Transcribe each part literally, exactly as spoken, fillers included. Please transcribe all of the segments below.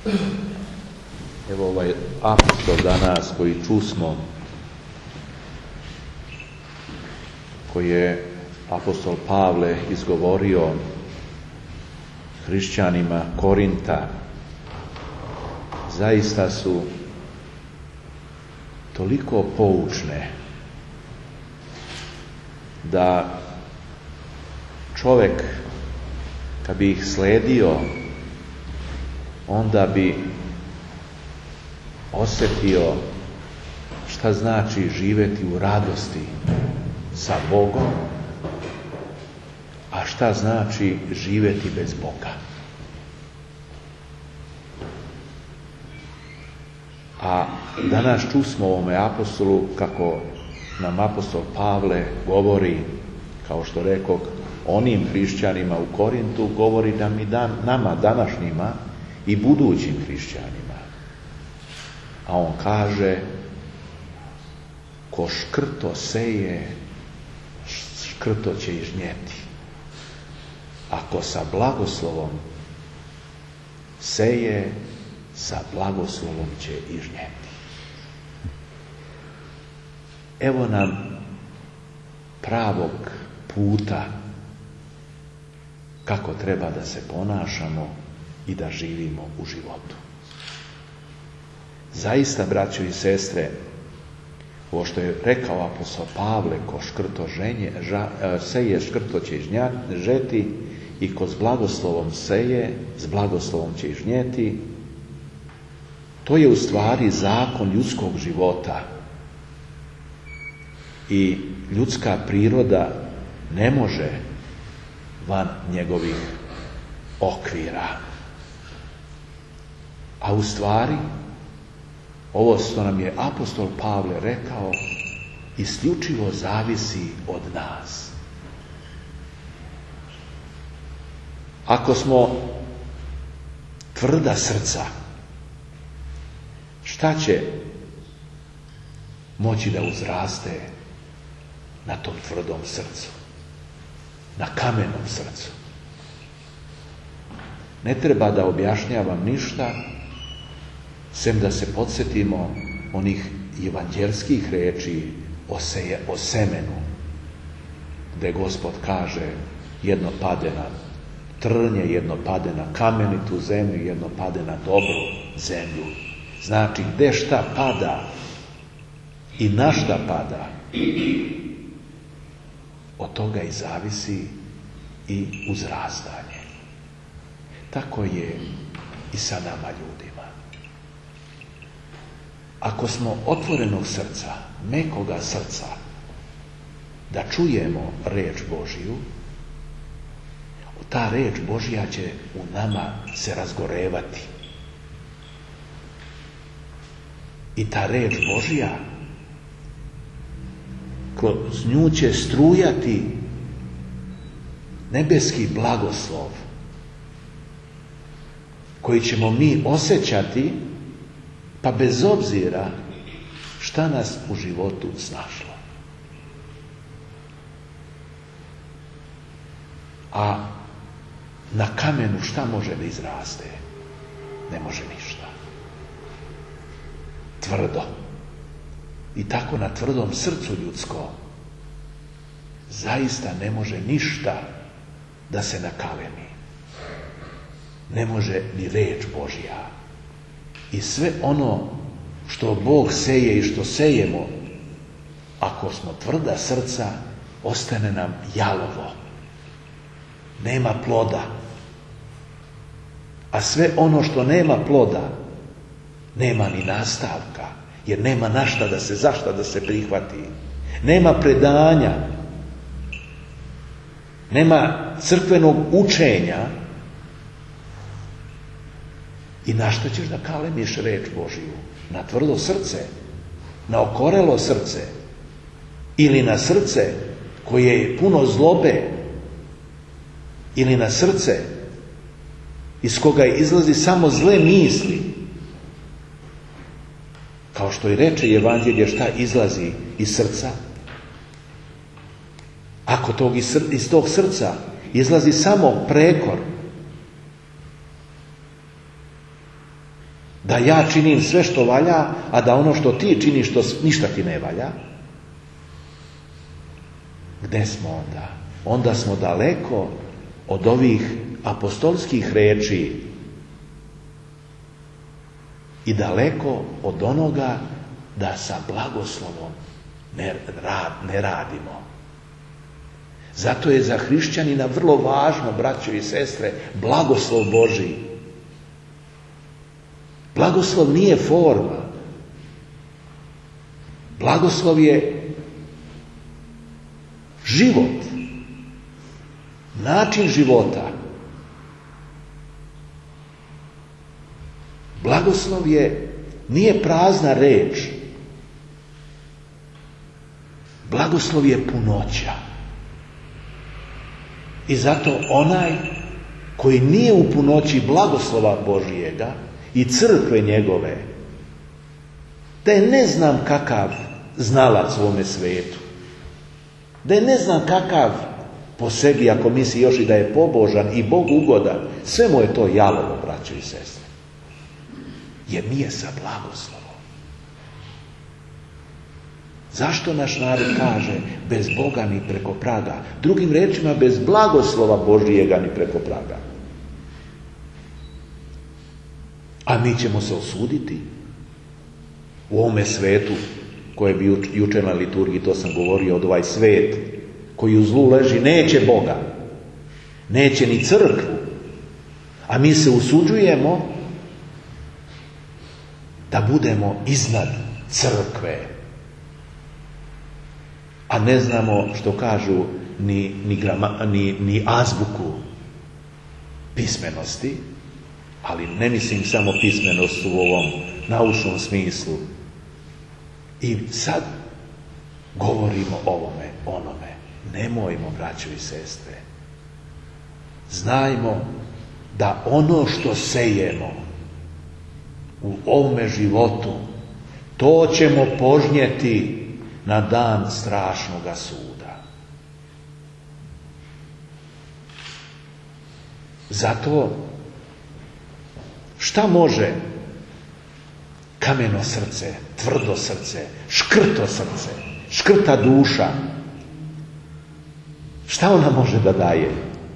Evo ovaj apostol danas koji čusmo, koji je apostol Pavle izgovorio hrišćanima Korinta, zaista su toliko poučne da čovjek kad bi ih sledio, onda bi osjetio šta znači živjeti u radosti sa Bogom, a šta znači živjeti bez Boga. A danas čusmo ovome apostolu kako nam apostol Pavle govori, kao što rekao, onim hrišćanima u Korintu, govori nam i dan, nama današnjima i budućim hrišćanima. A on kaže, ko škrto seje, škrto će i žnjeti. Ako sa blagoslovom seje, sa blagoslovom će i žnjeti. Evo nam pravog puta kako treba da se ponašamo i da živimo u životu. Zaista, braćo i sestre, ovo što je rekao apostol Pavle, ko škrto ženje, ža, seje, škrto će i žeti, i ko s blagoslovom seje, s blagoslovom će i žnjeti, to je u stvari zakon ljudskog života. I ljudska priroda ne može van njegovih okvira. A u stvari, ovo što nam je apostol Pavle rekao, isključivo zavisi od nas. Ako smo tvrda srca, šta će moći da uzraste na tom tvrdom srcu, na kamenom srcu? Ne treba da objašnjavam ništa, sem da se podsjetimo onih evanđelskih riječi o, seje, o semenu, gdje Gospod kaže, jedno pade na trnje, jedno pade na kamenitu zemlju, jedno pade na dobru zemlju. Znači, gdje šta pada i na šta pada, od toga i zavisi i uzrastanje. Tako je i sa nama ljudima. Ako smo otvorenog srca, mekoga srca, da čujemo riječ Božiju, ta riječ Božja će u nama se razgorevati. I ta riječ Božja, kroz nju će strujati nebeski blagoslov, koji ćemo mi osjećati, pa bez obzira šta nas u životu snašlo. A na kamenu šta može da izraste? Ne može ništa. Tvrdo. I tako na tvrdom srcu ljudskom zaista ne može ništa da se nakalemi. Ne može ni riječ Božja. I sve ono što Bog seje i što sejemo, ako smo tvrda srca, ostane nam jalovo. Nema ploda. A sve ono što nema ploda, nema ni nastavka, jer nema na šta da se, zašta da se prihvati. Nema predanja, nema crkvenog učenja. I na što ćeš da kalemiš reč Božiju? Na tvrdo srce, na okorelo srce, ili na srce koje je puno zlobe, ili na srce iz koga izlazi samo zle misli. Kao što i reče Evanđelje, šta izlazi iz srca? Ako tog iz, iz tog srca izlazi samo prekor, Da ja činim sve što valja, a da ono što ti činiš, što ništa ti ne valja. Gde smo onda? Onda smo daleko od ovih apostolskih reči i daleko od onoga da sa blagoslovom ne, rad, ne radimo. Zato je za hrišćanina vrlo važno, braćo i sestre, blagoslov Božji. Blagoslov nije forma. Blagoslov je život. Način života. Blagoslov je, nije prazna reč. Blagoslov je punoća. I zato onaj koji nije u punoći blagoslova Božijega i crkve njegove, da je ne znam kakav znalac u ovome svijetu, da je ne znam kakav po sebi, ako misli još i da je pobožan i Bogu ugodan, sve mu je to jalovo, braćo i sestre. Jer nije sa blagoslovom. Zašto naš narod kaže bez Boga ni preko praga? Drugim rečima, bez blagoslova Božijega ni preko praga. A mi ćemo se osuditi u ovome svetu koje bi juče na liturgiji, to sam govorio, od ovaj svet koji u zlu leži, neće Boga, neće ni crkvu, a mi se usuđujemo da budemo iznad crkve, a ne znamo, što kažu, ni, ni, grama, ni, ni azbuku pismenosti, ali ne mislim samo pismenost u ovom naučnom smislu. I sad govorimo ovome, onome. Nemojmo, braćo i sestre. Znajmo da ono što sejemo u ovome životu, to ćemo požnjeti na dan strašnoga suda. Zato šta može kameno srce, tvrdo srce, škrto srce, škrta duša, šta ona može da daje?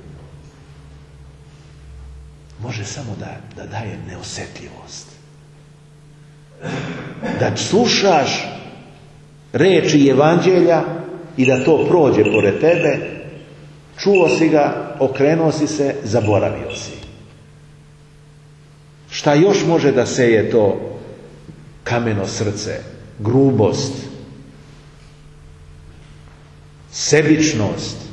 Može samo da, da daje neosjetljivost. Da slušaš reči evanđelja i da to prođe pored tebe, čuo si ga, okrenuo si se, zaboravio si. Šta još može da seje to kameno srce? Grubost, sebičnost,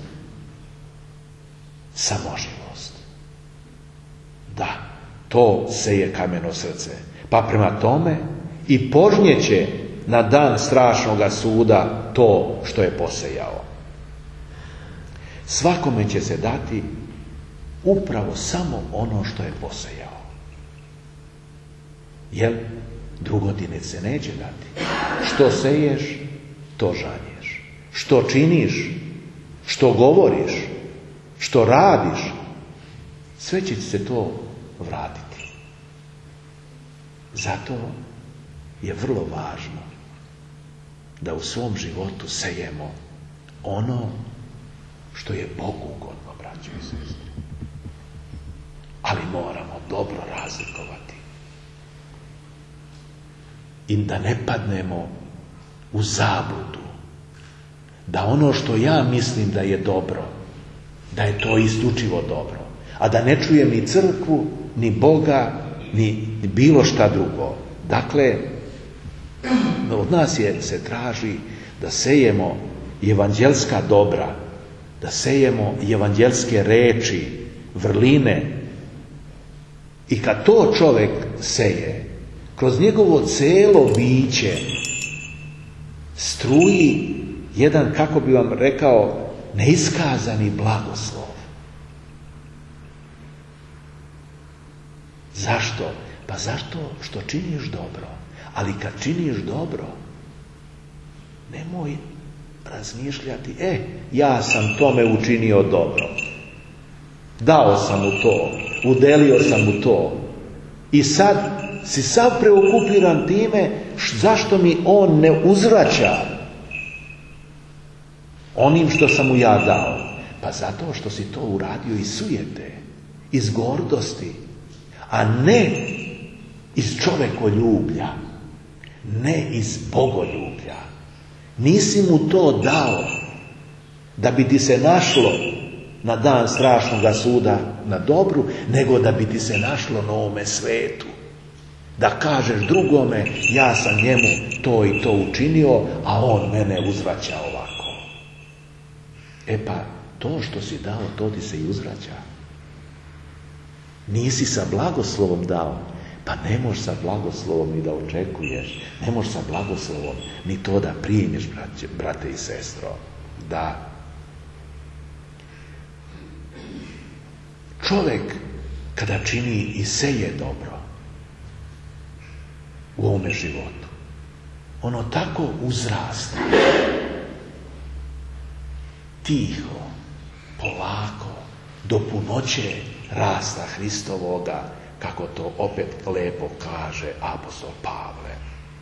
samoživost. Da, to seje kameno srce. Pa prema tome i požnjeće na dan strašnoga suda to što je posejao. Svakome će se dati upravo samo ono što je posejao. Jer drugodine se neće dati. Što seješ, to žanješ. Što činiš, što govoriš, što radiš, sve će se to vratiti. Zato je vrlo važno da u svom životu sejemo ono što je Bogu ugodno, braćo i sestre. Ali moramo dobro razlikovati. I da ne padnemo u zabludu. Da ono što ja mislim da je dobro, da je to isključivo dobro. A da ne čujem ni crkvu, ni Boga, ni bilo šta drugo. Dakle, od nas je, se traži da sejemo evanđelska dobra, da sejemo evanđelske reči, vrline. I kad to čovjek seje, kroz njegovo celo biće struji jedan, kako bi vam rekao, neiskazani blagoslov. Zašto? Pa zašto što činiš dobro. Ali kad činiš dobro, nemoj razmišljati, e, ja sam tome učinio dobro. Dao sam mu to, udelio sam mu to. I sad si sav preokupiran time zašto mi on ne uzvraća onim što sam mu ja dao. Pa zato što si to uradio iz sujete, iz gordosti, a ne iz čovekoljublja, ne iz bogoljublja. Nisi mu to dao da bi ti se našlo na dan strašnoga suda na dobru, nego da bi ti se našlo na ovome svetu. Da kažeš drugome, ja sam njemu to i to učinio, a on mene uzvraća ovako. E pa, to što si dao, to ti se i uzvraća. Nisi sa blagoslovom dao, pa ne možeš sa blagoslovom ni da očekuješ, ne možeš sa blagoslovom ni to da primješ, brate, brate i sestro. Da. Čovjek kada čini i seje dobro u ovome životu, ono tako uzrasta, tiho, polako, do punoće rasta Hristovoga, kako to opet lepo kaže apostol Pavle.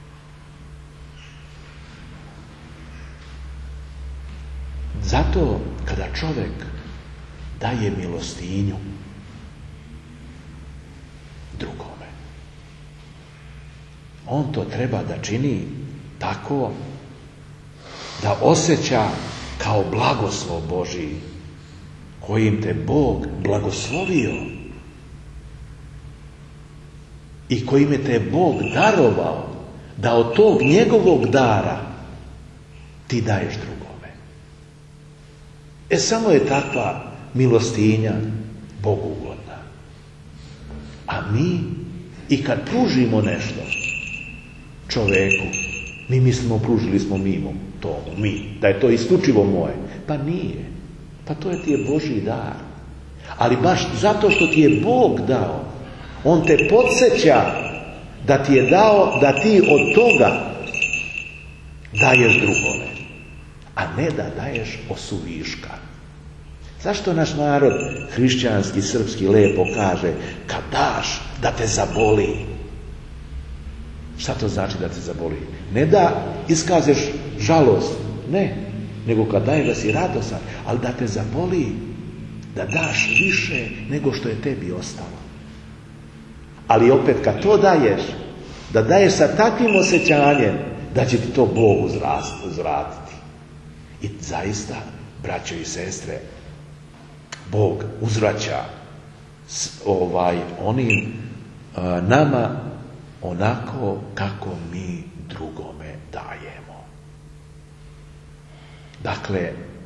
Zato kada čovjek daje milostinju drugome, on to treba da čini tako da osjeća kao blagoslov Božiji kojim te Bog blagoslovio i kojim je te Bog darovao da od tog njegovog dara ti daješ drugome. E samo je takva milostinja Bogu ugodna. A mi i kad pružimo nešto čoveku, mi mislimo pružili smo mimo tomu, mi, da je to isključivo moje. Pa nije. Pa to je ti je Božji dar. Ali baš zato što ti je Bog dao, on te podsjeća da ti je dao da ti od toga daješ drugome, a ne da daješ osuviška. Zašto naš narod hrišćanski, srpski lepo kaže kad daš da te zaboli? Šta to znači da te zaboli? Ne da iskazeš žalost, ne, nego kad daješ da si radosan, ali da te zaboli, da daš više nego što je tebi ostalo. Ali opet kad to daješ, da daješ sa takvim osjećanjem da će ti to Bog uzvratiti. I zaista, braćo i sestre, Bog uzvraća ovaj, onim a, nama onako kako mi drugome dajemo. Dakle,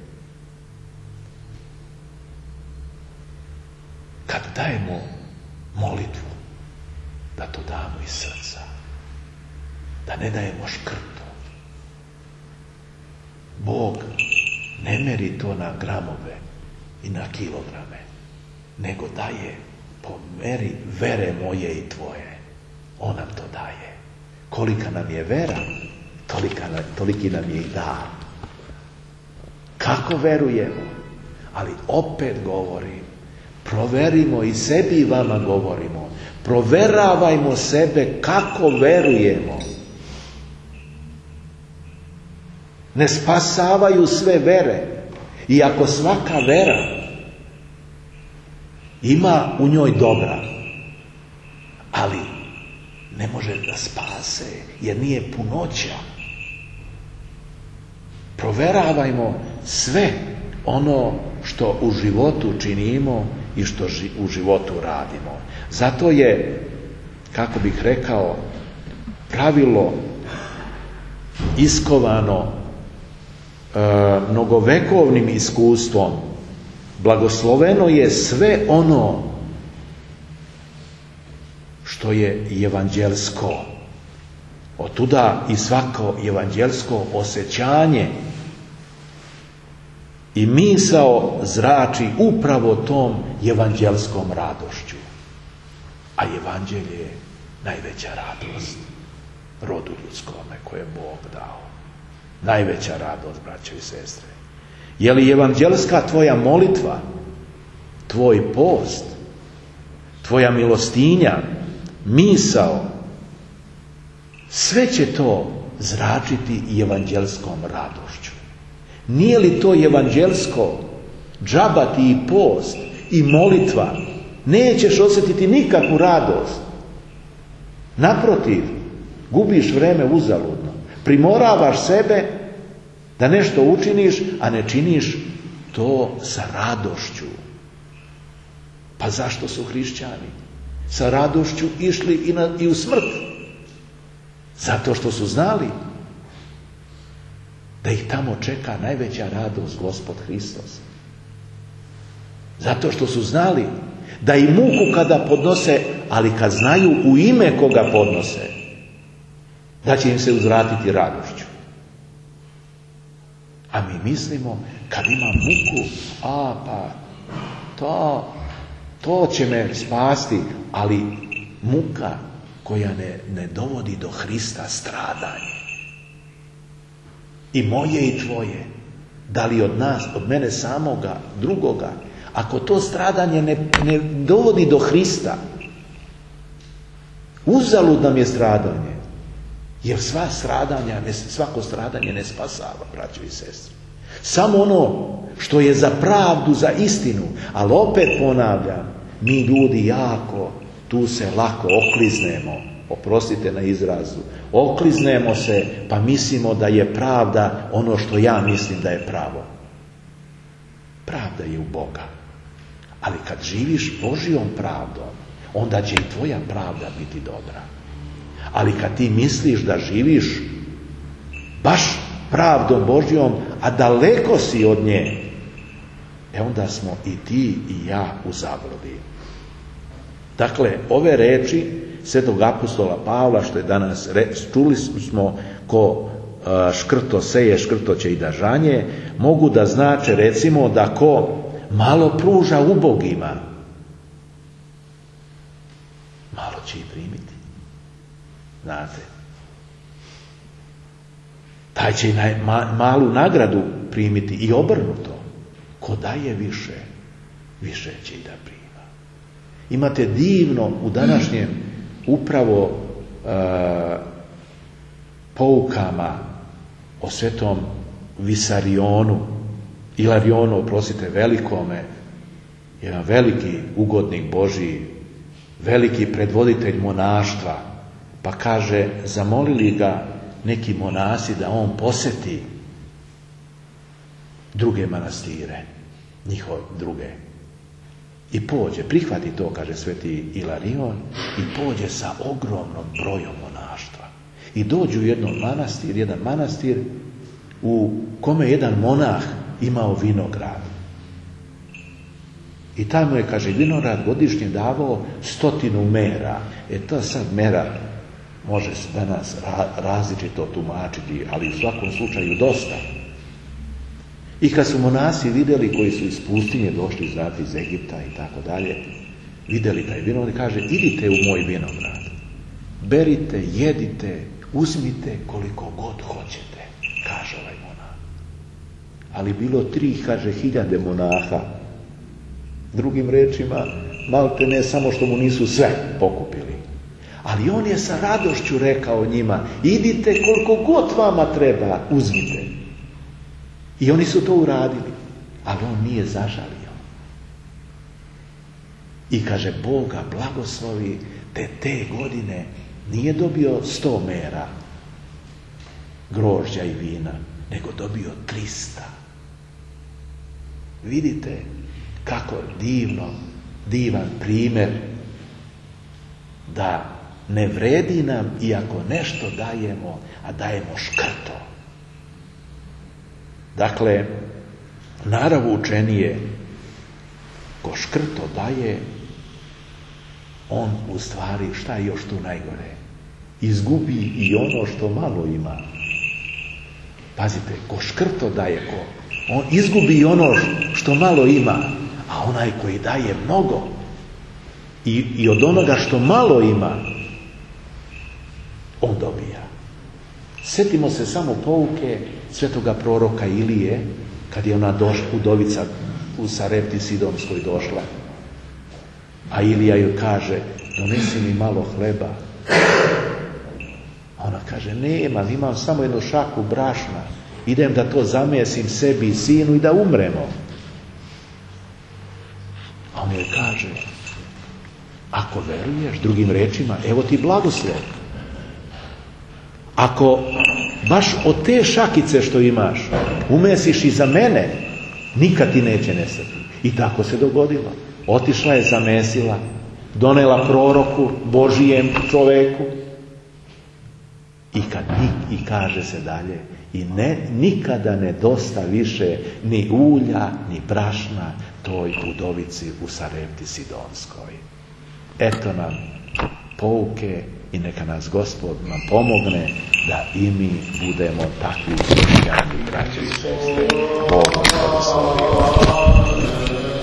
kad dajemo molitvu, da to damo iz srca, da ne dajemo škrto. Bog ne meri to na gramove i na kilograme, nego daje po meri vere moje i tvoje. On nam to daje. Kolika nam je vera, tolika, toliki nam je i dar. Kako verujemo? Ali opet govorim, proverimo i sebi i vama govorimo, proveravajmo sebe kako verujemo. Ne spasavaju sve vere. Iako svaka vera ima u njoj dobra, ali ne može da spase, jer nije punoća. Proveravajmo sve ono što u životu činimo i što u životu radimo. Zato je, kako bih rekao, pravilo iskovano e, mnogovekovnim iskustvom. Blagosloveno je sve ono što je evanđelsko. Otuda i svako evanđelsko osjećanje i misao zrači upravo tom evanđelskom radošću. A evanđelje je najveća radost rodu ljudskome koje je Bog dao. Najveća radost, braćo i sestre. Je li evanđelska tvoja molitva, tvoj post, tvoja milostinja, misao, sve će to zračiti i evanđelskom radošću. Nije li to evanđelsko džabati i post i molitva? Nećeš osjetiti nikakvu radost. Naprotiv, gubiš vreme uzaludno. Primoravaš sebe da nešto učiniš, a ne činiš to sa radošću. Pa zašto su hrišćani sa radošću išli i, na, i u smrt? Zato što su znali da ih tamo čeka najveća radost, Gospod Hristos. Zato što su znali da i muku kada podnose, ali kad znaju u ime koga podnose, da će im se uzvratiti radošću. A mi mislimo, kad ima muku, a pa to, to će me spasti, ali muka koja ne, ne dovodi do Hrista, stradanje. I moje i tvoje, da li od nas, od mene samoga, drugoga, ako to stradanje ne, ne dovodi do Hrista, uzalud nam je stradanje. Jer sva stradanja, svako stradanje ne spasava, braćo i sestre. Samo ono što je za pravdu, za istinu. Ali opet ponavljam, mi ljudi jako tu se lako okliznemo. Oprostite na izrazu. Okliznemo se pa mislimo da je pravda ono što ja mislim da je pravo. Pravda je u Boga. Ali kad živiš Božjom pravdom, onda će i tvoja pravda biti dobra. Ali kad ti misliš da živiš baš pravdom Božjom, a daleko si od nje, e onda smo i ti i ja u zabludi. Dakle, ove reči svetog apostola Pavla, što je danas čuli smo, ko škrto seje, škrto će i da žanje, mogu da znače recimo da ko malo pruža ubogima, malo će i primiti. Znate, taj će i malu nagradu primiti i obrnuto. Ko daje više, više će i da prima. Imate divno u današnjem upravo uh, poukama o svetom Visarionu, Ilarionu, oprostite, velikome, jedan veliki ugodnik Božji, veliki predvoditelj monaštva, pa kaže, zamolili ga neki monasi da on posjeti druge manastire, njihove druge. I pođe, prihvati to, kaže sveti Ilarion, i pođe sa ogromnom brojom monaštva. I dođu u jedan manastir, jedan manastir u kome jedan monah imao vinograd. I tamo je, kaže, vinograd godišnje davao stotinu mera. E to sad mera može se danas različito tumačiti, ali u svakom slučaju dosta. I kad su monasi vidjeli, koji su iz pustinje došli, znate, iz Egipta i tako dalje, vidjeli taj vinograd, kaže, idite u moj vinograd, berite, jedite, uzmite koliko god hoćete, kaže ovaj monah. Ali bilo tri, kaže, hiljade monaha. Drugim rečima, malte ne samo što mu nisu sve pokupili. Ali on je sa radošću rekao njima, idite koliko god vama treba, uzmite. I oni su to uradili, ali on nije zažalio. I kaže, Boga blagoslovi, te te godine nije dobio sto mera grožđa i vina, nego dobio trista. Vidite kako divno, divan primjer da ne vredi nam iako nešto dajemo, a dajemo škrto. Dakle, narav učenije, ko škrto daje, on u stvari, šta je još tu najgore? Izgubi i ono što malo ima. Pazite, ko škrto daje, ko, on izgubi i ono što malo ima, a onaj koji daje mnogo i, i od onoga što malo ima, on dobija. Sjetimo se samo pouke svetoga proroka Ilije, kad je ona došla, udovica u Sarepti Sidonskoj došla, a Ilija joj kaže, donesi mi malo hleba. A Ona kaže, nemam, imam samo jednu šaku brašna. Idem da to zamesim sebi i sinu i da umremo. A on joj kaže, ako veruješ, drugim rečima, evo ti blagoslov. Ako baš od te šakice što imaš umesiš i za mene, nikad ti neće nestati. I tako se dogodilo. Otišla je, zamesila, donela proroku, Božijem čoveku. I, kad, i kaže se dalje, i ne, nikada ne dosta više ni ulja, ni brašna toj udovici u Sarepti Sidonskoj. Eto nam pouke i neka nas Gospod nam pomogne da i mi budemo takvi hrišćani, braće i sestre. Bog vas blagoslovi.